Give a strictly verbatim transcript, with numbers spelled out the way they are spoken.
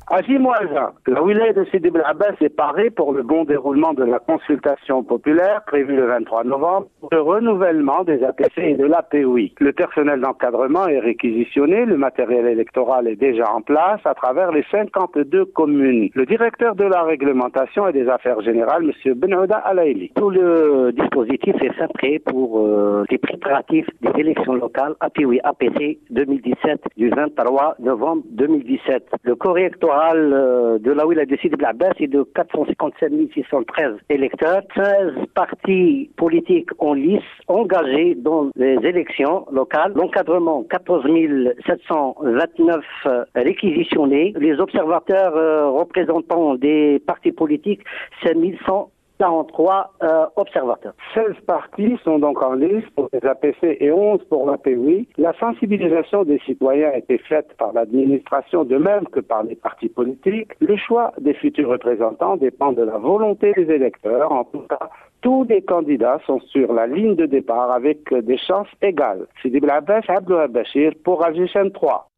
À Jimoisa, la wilaya de Sidi Bel Abbas est parée pour le bon déroulement de la consultation populaire prévue le vingt-trois novembre pour le renouvellement des A P C et de l'A P O I. Le personnel d'encadrement est réquisitionné, le matériel électoral est déjà en place à travers les cinquante-deux communes. Le directeur de la réglementation et des affaires générales, M. Benouda Alaïli. Tout le dispositif est fait prêt pour euh, les préparatifs des élections locales A P O I A P C deux mille dix-sept du vingt-trois novembre deux mille dix-sept. Le corps électoral euh, de la wilaya de Sidi Bel Abbas est de quatre cent cinquante-sept mille six cent treize électeurs, treize partis politiques en lice engagés dans les élections locales, l'encadrement quatorze mille sept cent vingt-neuf euh, réquisitionnés, les observateurs euh, représentants des partis politiques cinq mille cent quarante-trois euh, observateurs. seize partis sont donc en lice pour les A P C et onze pour l'A P O I. La sensibilisation des citoyens a été faite par l'administration de même que par les partis politiques. Le choix des futurs représentants dépend de la volonté des électeurs. En tout cas, tous les candidats sont sur la ligne de départ avec des chances égales. Sidi Bel Abbas, Abdou Bachir pour Al Jishan trois.